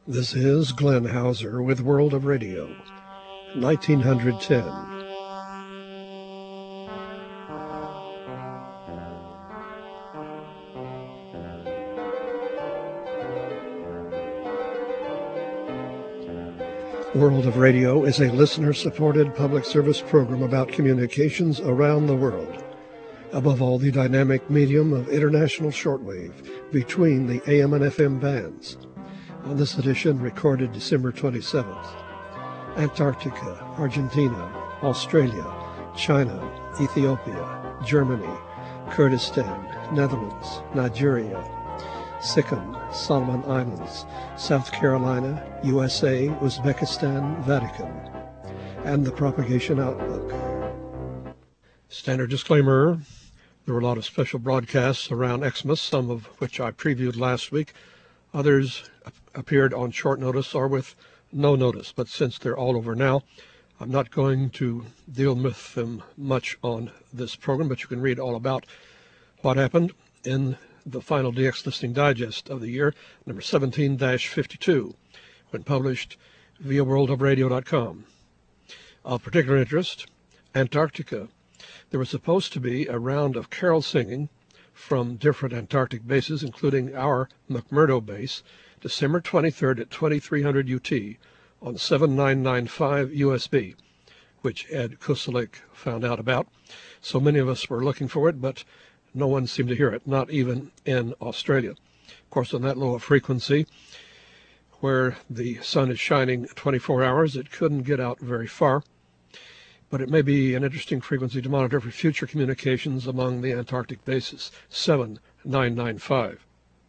This is Glenn Hauser with World of Radio, 1910. World of Radio is a listener-supported public service program about communications around the world. Above all, the dynamic medium of international shortwave between the AM and FM bands. On this edition, recorded December 27th, Antarctica, Argentina, Australia, China, Ethiopia, Germany, Kurdistan, Netherlands, Nigeria, Sikkim, Solomon Islands, South Carolina, USA, Uzbekistan, Vatican, and the propagation outlook. Standard disclaimer, there were a lot of special broadcasts around Xmas, some of which I previewed last week. Others appeared on short notice or with no notice, but since they're all over now, I'm not going to deal with them much on this program, but you can read all about what happened in the final DX Listening Digest of the year, number 17-52, when published via worldofradio.com. Of particular interest, Antarctica. There was supposed to be a round of carol singing from different Antarctic bases, including our McMurdo base, December 23rd at 2300 UT on 7995 USB, which Ed Kuselik found out about. So many of us were looking for it, but no one seemed to hear it, not even in Australia. Of course, on that low frequency, where the sun is shining 24 hours, it couldn't get out very far. But it may be an interesting frequency to monitor for future communications among the Antarctic bases, 7995.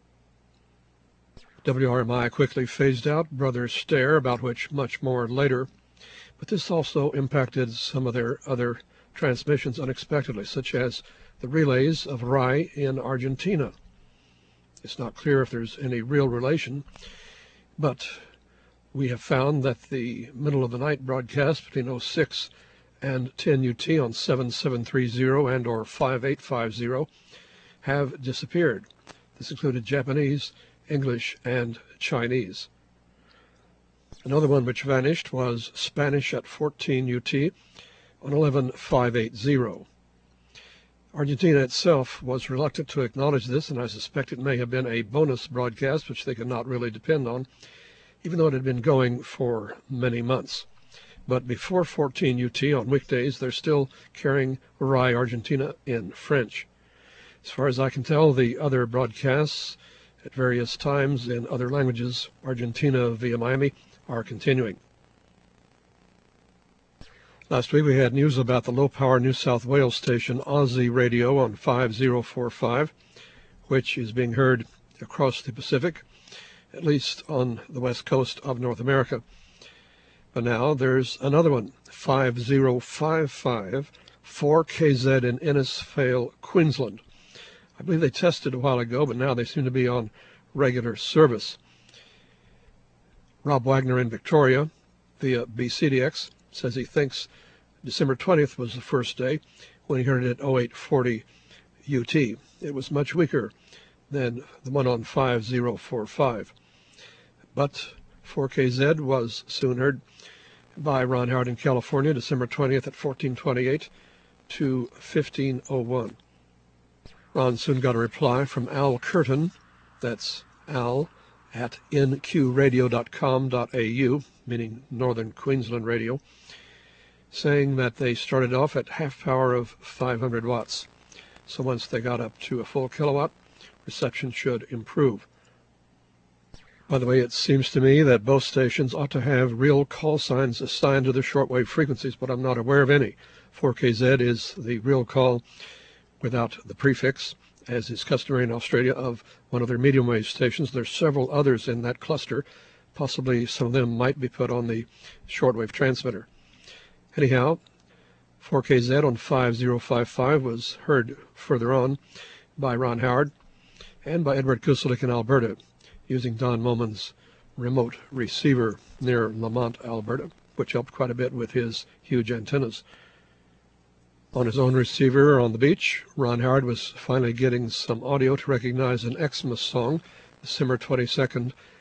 WRMI quickly phased out Brother Stare, about which much more later, but this also impacted some of their other transmissions unexpectedly, such as the relays of RAI in Argentina. It's not clear if there's any real relation, but we have found that the middle of the night broadcast between 06 and 10 UT on 7730 and or 5850 have disappeared. This included Japanese, English, and Chinese. Another one which vanished was Spanish at 14 UT on 11580. Argentina itself was reluctant to acknowledge this, and I suspect it may have been a bonus broadcast which they could not really depend on, even though it had been going for many months. But before 14 UT on weekdays, they're still carrying RAI Argentina in French. As far as I can tell, the other broadcasts at various times in other languages, Argentina via Miami, are continuing. Last week we had news about the low-power New South Wales station Aussie Radio on 5045, which is being heard across the Pacific, at least on the west coast of North America. But now there's another one, 5055, 4KZ in Innisfail, Queensland. I believe they tested a while ago, but now they seem to be on regular service. Rob Wagner in Victoria, via BCDX, says he thinks December 20th was the first day when he heard it at 0840 UT. It was much weaker than the one on 5045. But 4KZ was soon heard by Ron Howard in California, December 20th at 1428 to 1501. Ron soon got a reply from Al Curtin, that's Al at nqradio.com.au, meaning Northern Queensland Radio, saying that they started off at half power of 500 watts. So once they got up to a full kilowatt, reception should improve. By the way, it seems to me that both stations ought to have real call signs assigned to their shortwave frequencies, but I'm not aware of any. 4KZ is the real call without the prefix, as is customary in Australia, of one of their medium wave stations. There's several others in that cluster. Possibly some of them might be put on the shortwave transmitter. Anyhow, 4KZ on 5055 was heard further on by Ron Howard and by Edward Kuselik in Alberta, using Don Moman's remote receiver near Lamont, Alberta, which helped quite a bit with his huge antennas. On his own receiver on the beach, Ron Howard was finally getting some audio to recognize an Xmas song, December 22nd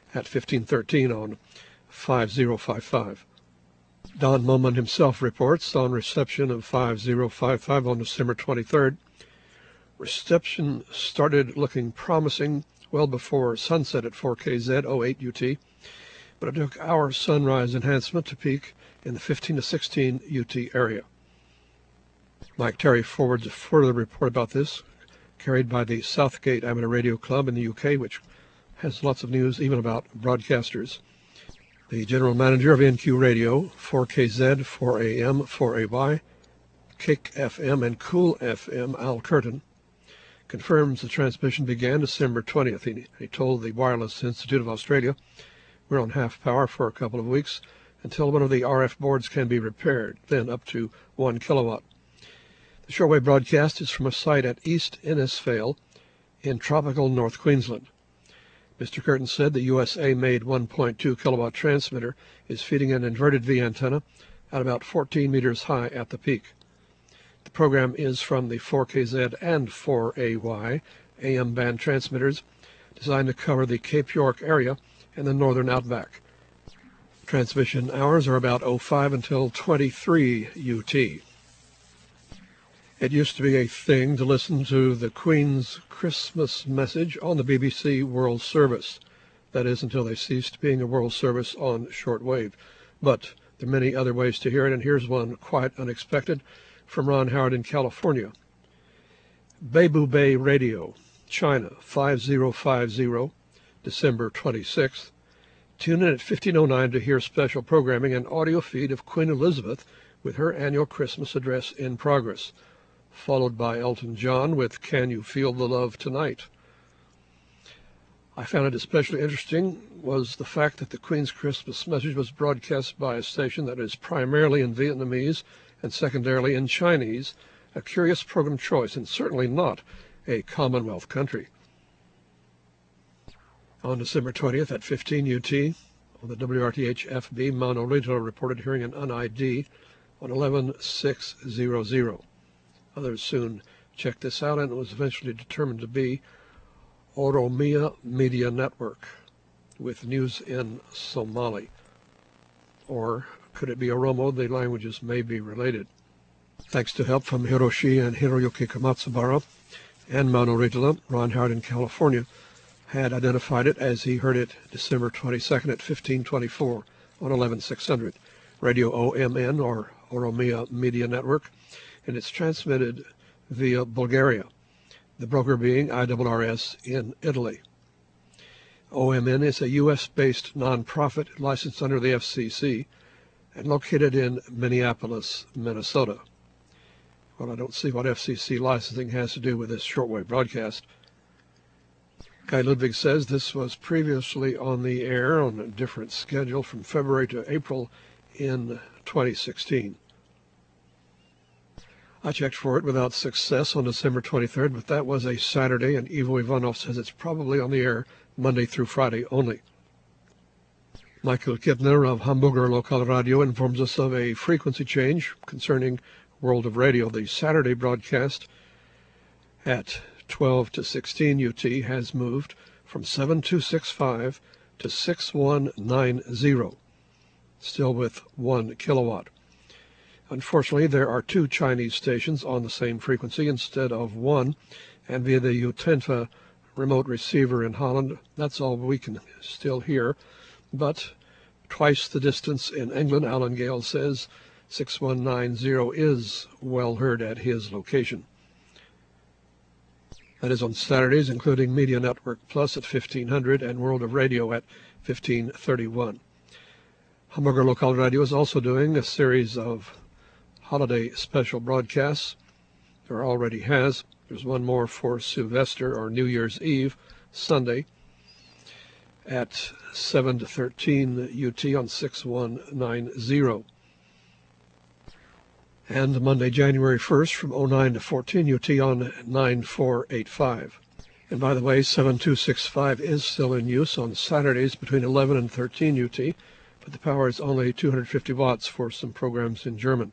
at 1513 on 5055. Don Moman himself reports on reception of 5055 on December 23rd. Reception started looking promising well before sunset at 4KZ 08 UT, but it took our sunrise enhancement to peak in the 15 to 16 UT area. Mike Terry forwards a further report about this, carried by the Southgate Amateur Radio Club in the UK, which has lots of news even about broadcasters. The general manager of NQ Radio, 4KZ, 4AM, 4AY, Kick FM, and Cool FM, Al Curtin, confirms the transmission began December 20th. He told the Wireless Institute of Australia, "We're on half power for a couple of weeks until one of the RF boards can be repaired, then up to 1 kilowatt. The shortwave broadcast is from a site at East Innisfail in tropical North Queensland." Mr. Curtin said the USA-made 1.2 kilowatt transmitter is feeding an inverted V antenna at about 14 meters high at the peak. The program is from the 4KZ and 4AY AM band transmitters designed to cover the Cape York area and the northern outback. Transmission hours are about 05 until 23 UT. It used to be a thing to listen to the Queen's Christmas message on the BBC World Service. That is, until they ceased being a world service on shortwave. But there are many other ways to hear it, and here's one quite unexpected from Ron Howard in California. Beibu Bay Radio, China, 5050, December 26th. Tune in at 1509 to hear special programming and audio feed of Queen Elizabeth with her annual Christmas address in progress, followed by Elton John with Can You Feel the Love Tonight. I found it especially interesting was the fact that the Queen's Christmas message was broadcast by a station that is primarily in Vietnamese and secondarily in Chinese, a curious program choice and certainly not a Commonwealth country. On December 20th at 15 UT, on the WRTH FB, Mauna Rito reported hearing an un-ID on 11600. Others soon checked this out, and it was eventually determined to be Oromia Media Network, with news in Somali. Or could it be Oromo? The languages may be related. Thanks to help from Hiroshi and Hiroyuki Komatsubara and Mauna Rito, Ron Howard in California had identified it as he heard it December 22nd at 1524 on 11600, Radio OMN, or Oromia Media Network, and it's transmitted via Bulgaria, the broker being IRRS in Italy. OMN is a U.S.-based nonprofit licensed under the FCC and located in Minneapolis, Minnesota. Well, I don't see what FCC licensing has to do with this shortwave broadcast. Guy Ludwig says this was previously on the air on a different schedule from February to April in 2016. I checked for it without success on December 23rd, but that was a Saturday, and Ivo Ivanov says it's probably on the air Monday through Friday only. Michael Kittner of Hamburger Lokal Radio informs us of a frequency change concerning World of Radio. The Saturday broadcast at 12 to 16 UT has moved from 7265 to 6190, still with 1 kilowatt. Unfortunately, there are 2 Chinese stations on the same frequency instead of 1, and via the Utenta remote receiver in Holland, that's all we can still hear. But twice the distance in England, Alan Gale says 6190 is well heard at his location. That is on Saturdays, including Media Network Plus at 1500 and World of Radio at 1531. Hamburger Lokal Radio is also doing a series of holiday special broadcasts. There already has. There's one more for Sylvester or New Year's Eve, Sunday, at 7 to 13 UT on 6190. And Monday, January 1st from 09 to 14 UT on 9485. And by the way, 7265 is still in use on Saturdays between 11 and 13 UT, but the power is only 250 watts for some programs in German.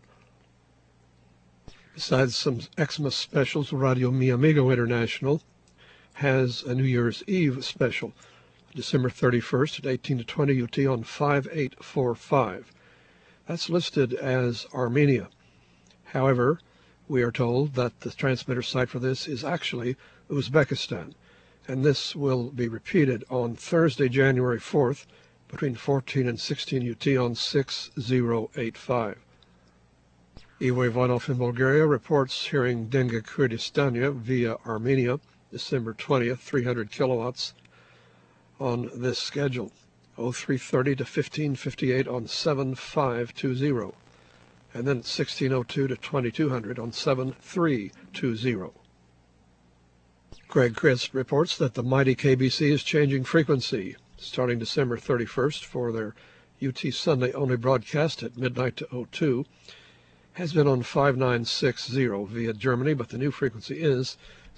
Besides some Xmas specials, Radio Mi Amigo International has a New Year's Eve special, December 31st at 18 to 20 UT on 5845. That's listed as Armenia. However, we are told that the transmitter site for this is actually Uzbekistan, and this will be repeated on Thursday, January 4th, between 14 and 16 UT on 6085. Ivo Ivanov in Bulgaria reports hearing Denga Kurdistania via Armenia, December 20th, 300 kilowatts on this schedule, 0330 to 1558 on 7520, and then at 1602 to 2200 on 7320. Greg Christ reports that the mighty KBC is changing frequency starting December 31st for their UT Sunday only broadcast at midnight to 02. Has been on 5960 via Germany, but the new frequency is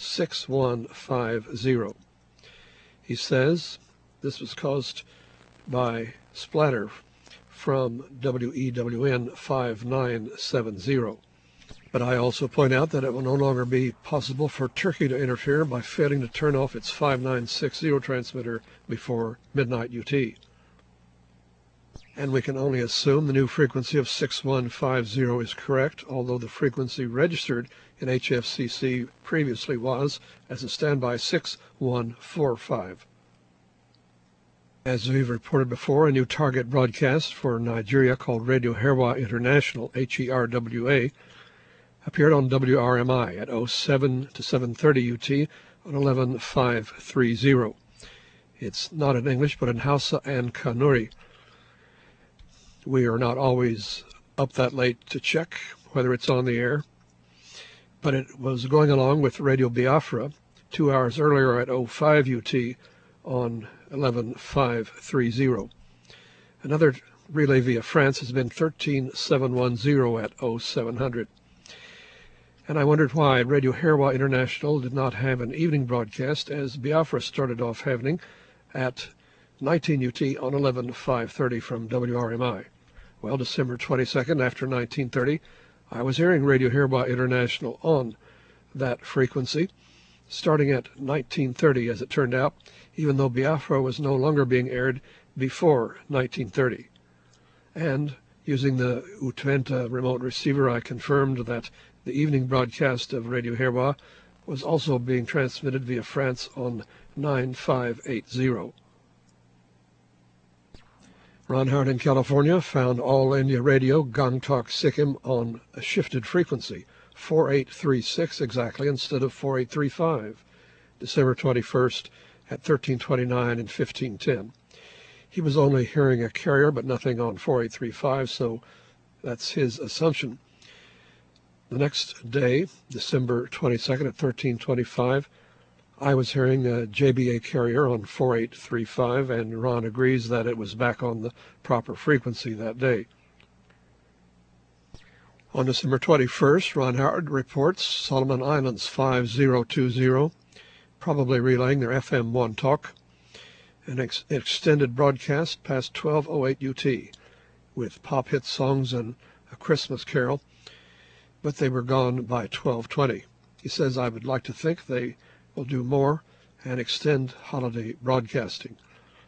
6150. He says this was caused by splatter from WEWN 5970. But I also point out that it will no longer be possible for Turkey to interfere by failing to turn off its 5960 transmitter before midnight UT. And we can only assume the new frequency of 6150 is correct, although the frequency registered in HFCC previously was as a standby 6145. As we've reported before, a new target broadcast for Nigeria called Radio Herwa International, HERWA, appeared on WRMI at 07 to 7:30 UT on 11530. It's not in English, but in Hausa and Kanuri. We are not always up that late to check whether it's on the air, but it was going along with Radio Biafra 2 hours earlier at 05 UT on 11530. Another relay via France has been 13710 at 0700. And I wondered why Radio Herwa International did not have an evening broadcast, as Biafra started off having at 19 UT on 11530 from WRMI. Well, December 22nd, after 1930, I was hearing Radio Herwa International on that frequency, starting at 1930, as it turned out, even though Biafra was no longer being aired before 1930. And using the Utwenta remote receiver, I confirmed that the evening broadcast of Radio Herwa was also being transmitted via France on 9580. Ron Howard in California found All India Radio Gangtok Sikkim on a shifted frequency, 4836 exactly instead of 4835, December 21st at 1329 and 1510. He was only hearing a carrier but nothing on 4835, so that's his assumption. The next day, December 22nd at 1325, I was hearing a JBA carrier on 4835, and Ron agrees that it was back on the proper frequency that day. On December 21st, Ron Howard reports Solomon Islands 5020, probably relaying their FM1 talk, an extended broadcast past 1208 UT with pop hit songs and a Christmas carol, but they were gone by 1220. He says, I would like to think they will do more and extend holiday broadcasting.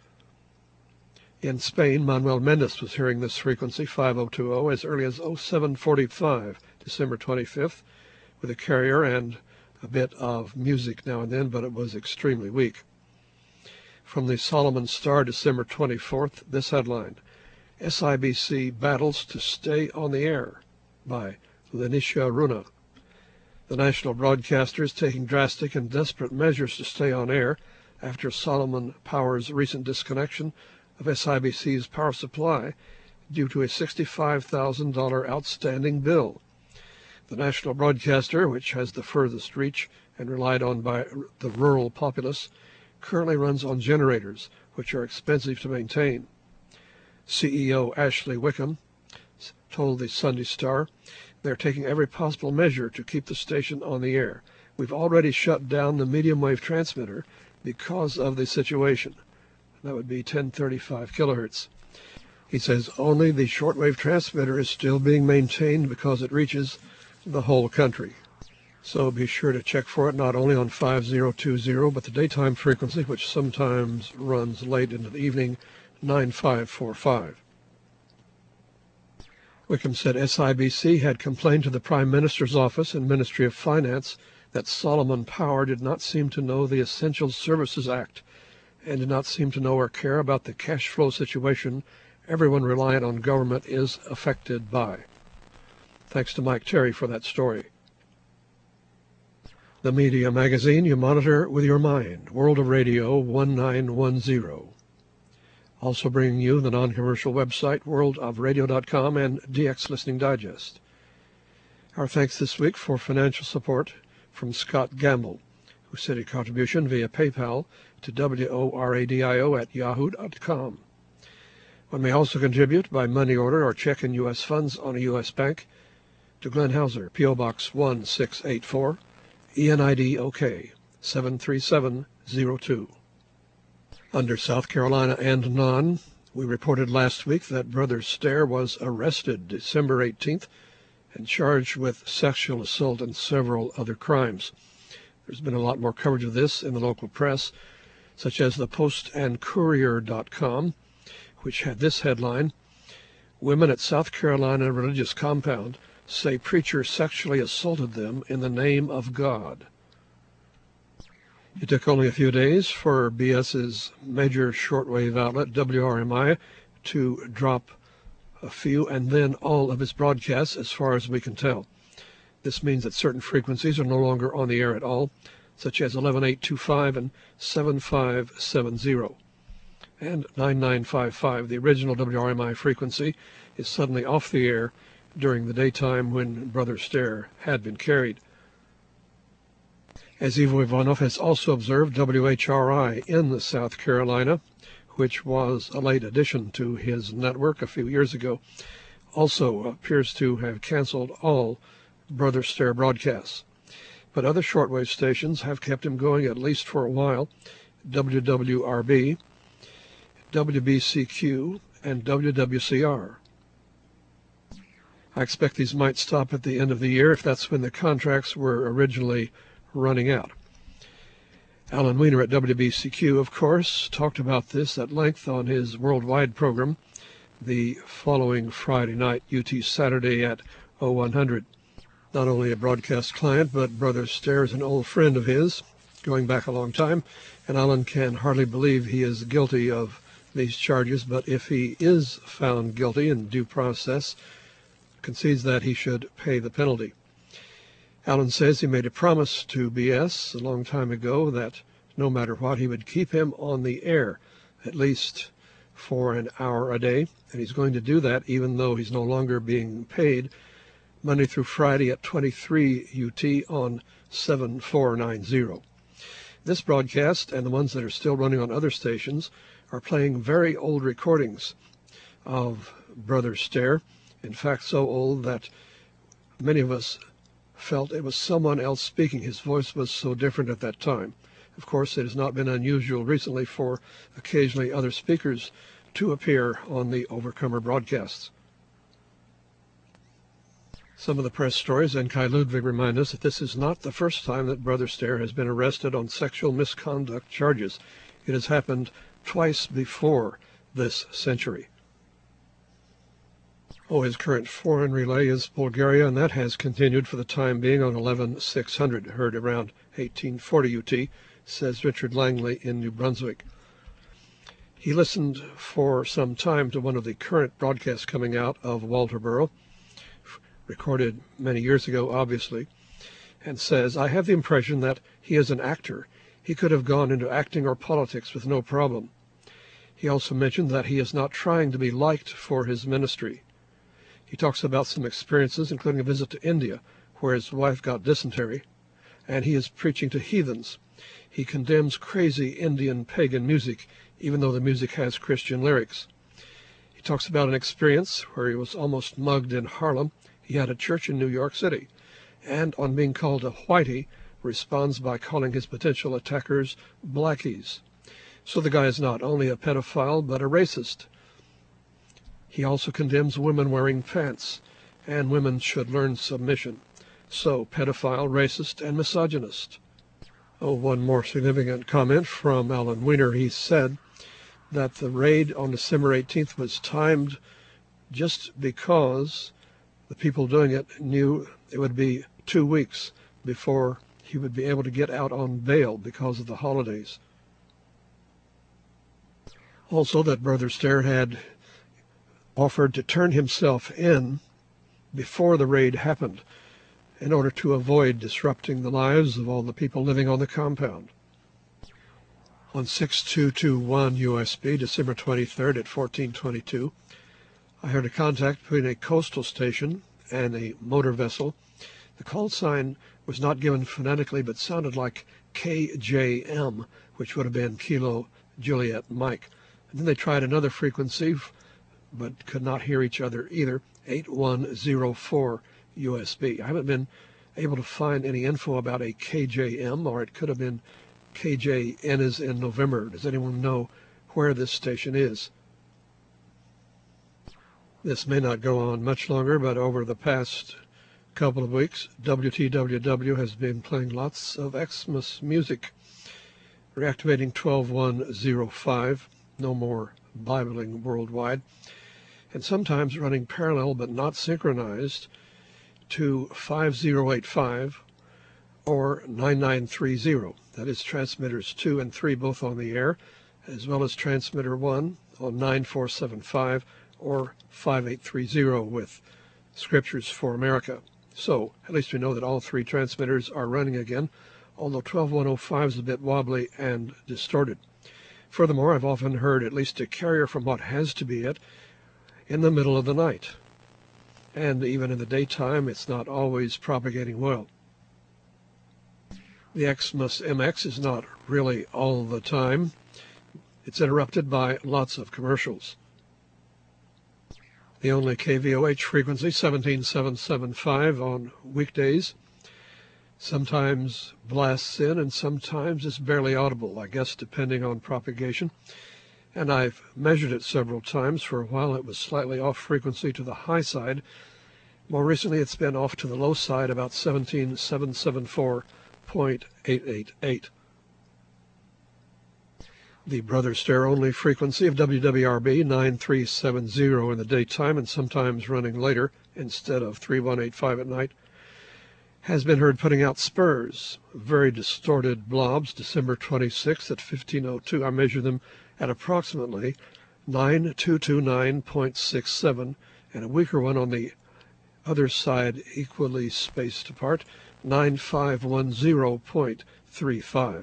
In Spain, Manuel Mendes was hearing this frequency, 5020, as early as 0745, December 25th, with a carrier and a bit of music now and then, but it was extremely weak. From the Solomon Star, December 24th, this headline, SIBC battles to stay on the air, by Lenisha Runa. The national broadcaster is taking drastic and desperate measures to stay on air after Solomon Power's recent disconnection of SIBC's power supply due to a $65,000 outstanding bill. The national broadcaster, which has the furthest reach and relied on by the rural populace, currently runs on generators, which are expensive to maintain. CEO Ashley Wickham told the Sunday Star, they're taking every possible measure to keep the station on the air. We've already shut down the medium wave transmitter because of the situation. That would be 1035 kilohertz. He says only the shortwave transmitter is still being maintained because it reaches the whole country. So be sure to check for it not only on 5020, but the daytime frequency, which sometimes runs late into the evening, 9545. Wickham said SIBC had complained to the Prime Minister's office and Ministry of Finance that Solomon Power did not seem to know the Essential Services Act and did not seem to know or care about the cash flow situation everyone reliant on government is affected by. Thanks to Mike Terry for that story. The media magazine you monitor with your mind, World of Radio 1910. Also bringing you the non-commercial website, worldofradio.com and DX Listening Digest. Our thanks this week for financial support from Scott Gamble, who sent a contribution via PayPal to WORADIO@yahoo.com. One may also contribute by money order or check in U.S. funds on a U.S. bank to Glenn Hauser, P.O. Box 1684, ENID OK 73702. Under South Carolina and non, we reported last week that Brother Stair was arrested December 18th and charged with sexual assault and several other crimes. There's been a lot more coverage of this in the local press, such as the postandcourier.com, which had this headline: Women at South Carolina religious compound say preacher sexually assaulted them in the name of God. It took only a few days for BS's major shortwave outlet, WRMI, to drop a few and then all of its broadcasts, as far as we can tell. This means that certain frequencies are no longer on the air at all, such as 11825 and 7570. And 9955, the original WRMI frequency, is suddenly off the air during the daytime when Brother Stair had been carried. As Ivo Ivanov has also observed, WHRI in South Carolina, which was a late addition to his network a few years ago, also appears to have canceled all Brother Stair broadcasts. But other shortwave stations have kept him going at least for a while: WWRB, WBCQ, and WWCR. I expect these might stop at the end of the year, if that's when the contracts were originally running out. Alan Weiner at WBCQ, of course, talked about this at length on his worldwide program the following Friday night, UT Saturday at 0100. Not only a broadcast client, but Brother Stair is an old friend of his, going back a long time, and Alan can hardly believe he is guilty of these charges, but if he is found guilty in due process, concedes that he should pay the penalty. Alan says he made a promise to BS a long time ago that no matter what, he would keep him on the air, at least for an hour a day, and he's going to do that even though he's no longer being paid, Monday through Friday at 23 UT on 7490. This broadcast and the ones that are still running on other stations are playing very old recordings of Brother Stair. In fact, so old that many of us felt it was someone else speaking. His voice was so different at that time. Of course, it has not been unusual recently for occasionally other speakers to appear on the Overcomer broadcasts. Some of the press stories and Kai Ludwig remind us that this is not the first time that Brother Stair has been arrested on sexual misconduct charges. It has happened twice before this century. His current foreign relay is Bulgaria, and that has continued for the time being on 11600, heard around 1840 UT, says Richard Langley in New Brunswick. He listened for some time to one of the current broadcasts coming out of Walterboro, recorded many years ago, obviously, and says, I have the impression that he is an actor. He could have gone into acting or politics with no problem. He also mentioned that he is not trying to be liked for his ministry. He talks about some experiences, including a visit to India, where his wife got dysentery, and he is preaching to heathens. He condemns crazy Indian pagan music, even though the music has Christian lyrics. He talks about an experience where he was almost mugged in Harlem. He had a church in New York City, and on being called a whitey, responds by calling his potential attackers blackies. So the guy is not only a pedophile, but a racist. He also condemns women wearing pants, and women should learn submission. So, pedophile, racist, and misogynist. Oh, one more significant comment from Alan Weiner. He said that the raid on December 18th was timed just because the people doing it knew it would be 2 weeks before he would be able to get out on bail because of the holidays. Also, that Brother Stair had offered to turn himself in before the raid happened in order to avoid disrupting the lives of all the people living on the compound. On 6221 USB, December 23rd at 1422, I heard a contact between a coastal station and a motor vessel. The call sign was not given phonetically, but sounded like KJM, which would have been Kilo Juliet Mike. And then they tried another frequency, but could not hear each other either, 8104 USB. I haven't been able to find any info about a KJM, or it could have been KJN as in November. Does anyone know where this station is? This may not go on much longer, but over the past couple of weeks, WTWW has been playing lots of Xmas music, reactivating 12105, no more Bibling worldwide, and sometimes running parallel but not synchronized to 5085 or 9930. That is transmitters 2 and 3 both on the air, as well as transmitter 1 on 9475 or 5830 with Scriptures for America. So at least we know that all three transmitters are running again, although 12105 is a bit wobbly and distorted. Furthermore, I've often heard at least a carrier from what has to be it in the middle of the night. And even in the daytime, it's not always propagating well. The Xmas MX is not really all the time. It's interrupted by lots of commercials. The only KVOH frequency, 17775 on weekdays, sometimes blasts in and sometimes is barely audible, I guess depending on propagation. And I've measured it several times. For a while it was slightly off frequency to the high side. More recently it's been off to the low side, about 17774.888. The Brother Stair only frequency of WWRB 9370 in the daytime and sometimes running later instead of 3185 at night has been heard putting out spurs, very distorted blobs. December 26th at 1502, I measured them at approximately 9229.67, and a weaker one on the other side, equally spaced apart, 9510.35.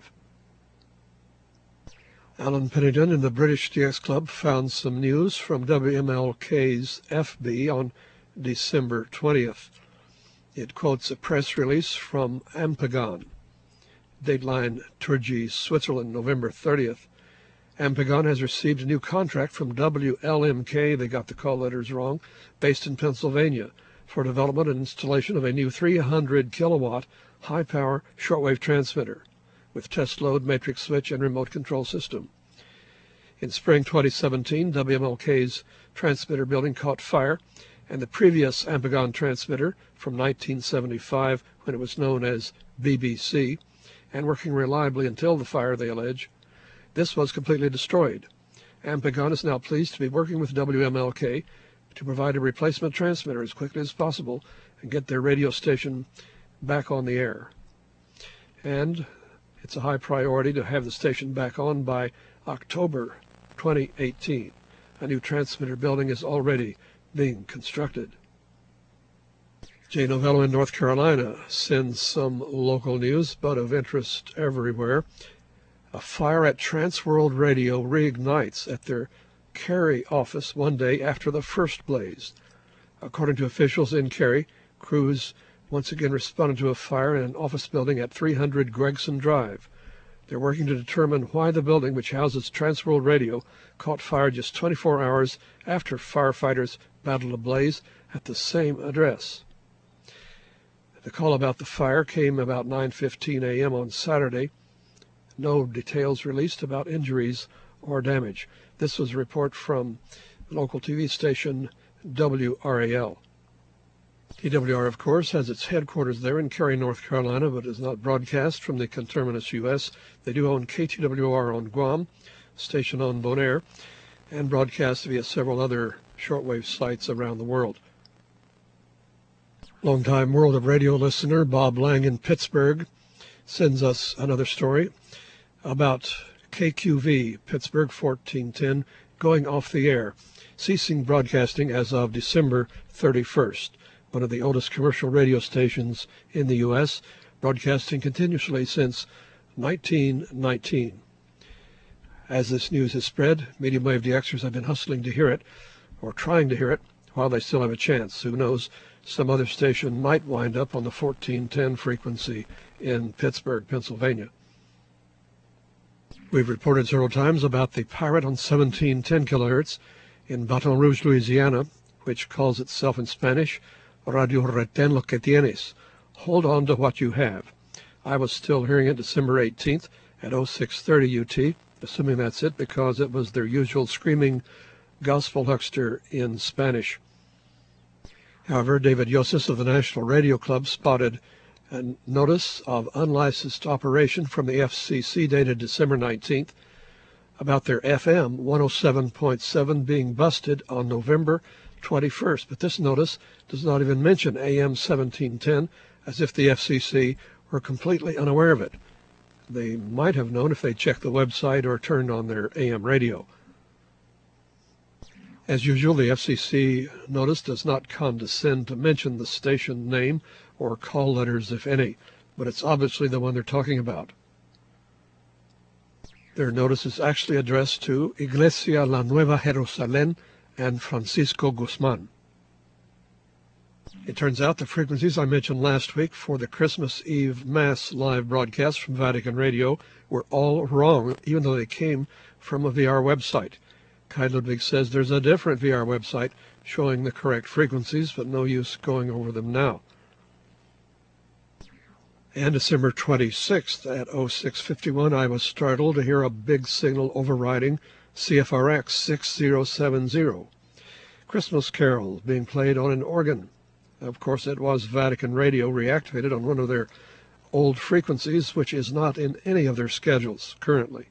Alan Pennington in the British DX Club found some news from WMLK's FB on December 20th. It quotes a press release from Ampegon. Dateline Turgey, Switzerland, November 30th. Ampegon has received a new contract from WLMK, they got the call letters wrong, based in Pennsylvania, for development and installation of a new 300 kilowatt high-power shortwave transmitter with test load, matrix switch, and remote control system. In spring 2017, WMLK's transmitter building caught fire, and the previous Ampegon transmitter from 1975, when it was known as BBC, and working reliably until the fire, they allege, this was completely destroyed. Ampegon is now pleased to be working with WMLK to provide a replacement transmitter as quickly as possible and get their radio station back on the air. And it's a high priority to have the station back on by October 2018. A new transmitter building is already being constructed. Jay Novello in North Carolina sends some local news, but of interest everywhere. A fire at Transworld Radio reignites at their Cary office one day after the first blaze. According to officials in Cary, crews once again responded to a fire in an office building at 300 Gregson Drive. They're working to determine why the building, which houses Transworld Radio, caught fire just 24 hours after firefighters battled a blaze at the same address. The call about the fire came about 9:15 a.m. on Saturday. No details released about injuries or damage. This was a report from the local TV station WRAL. TWR, of course, has its headquarters there in Cary, North Carolina, but is not broadcast from the conterminous U.S. They do own KTWR on Guam, station on Bonaire, and broadcast via several other shortwave sites around the world. Longtime World of Radio listener Bob Lang in Pittsburgh sends us another story about KQV, Pittsburgh 1410, going off the air, ceasing broadcasting as of December 31st. One of the oldest commercial radio stations in the U.S., broadcasting continuously since 1919. As this news has spread, medium wave DXers have been hustling to hear it, or trying to hear it, while they still have a chance. Who knows, some other station might wind up on the 1410 frequency in Pittsburgh, Pennsylvania. We've reported several times about the Pirate on 1710 kilohertz in Baton Rouge, Louisiana, which calls itself in Spanish, Radio Retén lo que tienes. Hold on to what you have. I was still hearing it December 18th at 0630 UT, assuming that's it because it was their usual screaming gospel huckster in Spanish. However, David Yosis of the National Radio Club spotted a notice of unlicensed operation from the FCC dated December 19th about their FM 107.7 being busted on November 21st, but this notice does not even mention AM 1710, as if the FCC were completely unaware of it. They might have known if they checked the website or turned on their AM radio. As usual, the FCC notice does not condescend to mention the station name or call letters, if any, but it's obviously the one they're talking about. Their notice is actually addressed to Iglesia La Nueva Jerusalén and Francisco Guzman. It turns out the frequencies I mentioned last week for the Christmas Eve Mass live broadcast from Vatican Radio were all wrong, even though they came from a VR website. Kai Ludwig says there's a different VR website showing the correct frequencies, but no use going over them now. And December 26th at 0651, I was startled to hear a big signal overriding CFRX 6070. Christmas carols being played on an organ. Of course, it was Vatican Radio reactivated on one of their old frequencies, which is not in any of their schedules currently.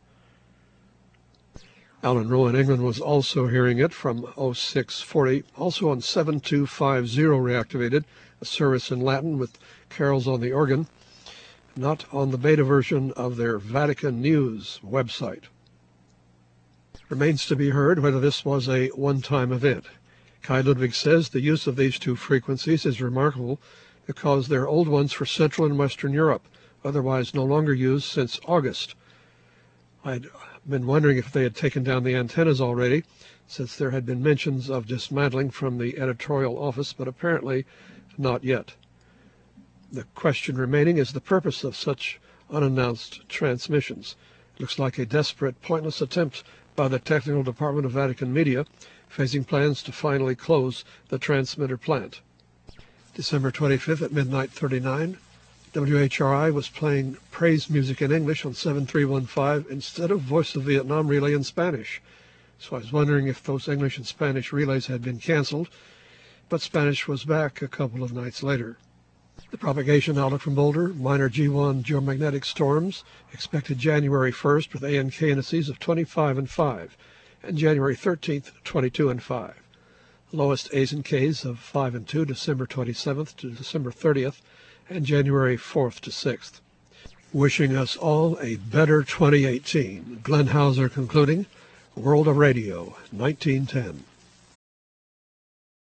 Alan Rowe in England was also hearing it from 0640, also on 7250 reactivated, a service in Latin with carols on the organ, not on the beta version of their Vatican News website. Remains to be heard whether this was a one-time event. Kai Ludwig says the use of these two frequencies is remarkable because they're old ones for Central and Western Europe, otherwise no longer used since August. I'd been wondering if they had taken down the antennas already, since there had been mentions of dismantling from the editorial office, but apparently not yet. The question remaining is the purpose of such unannounced transmissions. It looks like a desperate, pointless attempt by the technical department of Vatican Media, facing plans to finally close the transmitter plant. December 25th at midnight 39, WHRI was playing praise music in English on 7315 instead of Voice of Vietnam relay in Spanish. So I was wondering if those English and Spanish relays had been canceled, but Spanish was back a couple of nights later. The propagation outlook from Boulder, minor G1 geomagnetic storms, expected January 1st with ANK indices of 25 and 5, and January 13th, 22 and 5. Lowest A's and K's of 5 and 2, December 27th to December 30th, and January 4th to 6th. Wishing us all a better 2018. Glenn Hauser concluding, World of Radio, 1910.